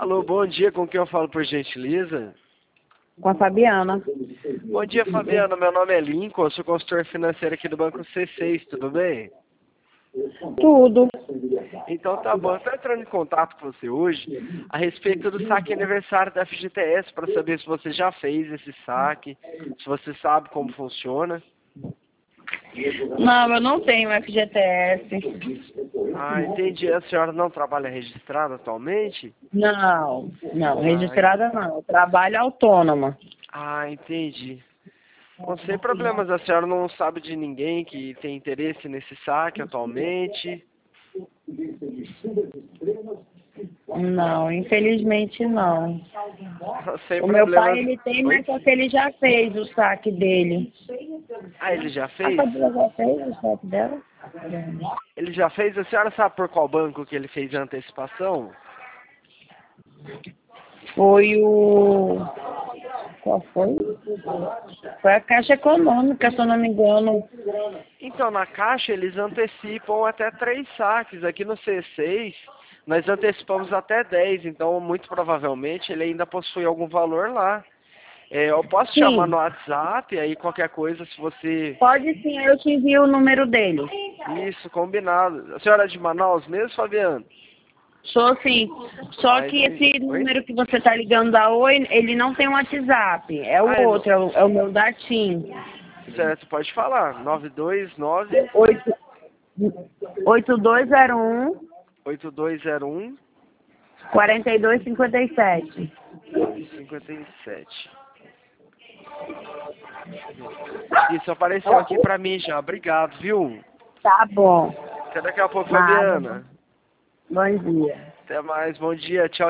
Alô, bom dia, com quem eu falo por gentileza? Com a Fabiana. Bom dia, Fabiana, meu nome é Lincoln, eu sou consultor financeiro aqui do Banco C6, tudo bem? Tudo. Então tá bom, eu estou entrando em contato com você hoje a respeito do saque aniversário da FGTS, para saber se você já fez esse saque, se você sabe como funciona. Não, eu não tenho FGTS. Ah, entendi, a senhora não trabalha registrada atualmente? Não, Ah, registrada não. Eu trabalho autônoma. entendi. Bom, sem problemas, a senhora não sabe de ninguém que tem interesse nesse saque atualmente? Não, infelizmente não. Sem O meu pai, problemas. ele tem, Oi? mas só que ele já fez o saque dele. Ah, ele já A fez? Fabíola já fez o saque dela? Ele já fez? A senhora sabe por qual banco que ele fez a antecipação? Foi o... Qual foi? Foi a Caixa Econômica, se eu não me engano. Então, na Caixa eles antecipam até 3 saques. Aqui no C6 nós antecipamos até 10, então muito provavelmente ele ainda possui algum valor lá. Eu posso chamar no Sim, WhatsApp, aí qualquer coisa, se você... pode sim, eu te envio o número dele. Isso, combinado. A senhora é de Manaus mesmo, Fabiano? Sou sim. Só que Entendi. esse Oi? número que você tá ligando da Oi, ele não tem um WhatsApp. É o É, não. outro, é o meu da TIM. Certo, pode falar. 929 8201 8201 4257. 57. Isso apareceu aqui pra mim já. Obrigado, viu? Tá bom. Até daqui a pouco, Nada. Fabiana. Bom dia. Até mais. Bom dia. Tchau.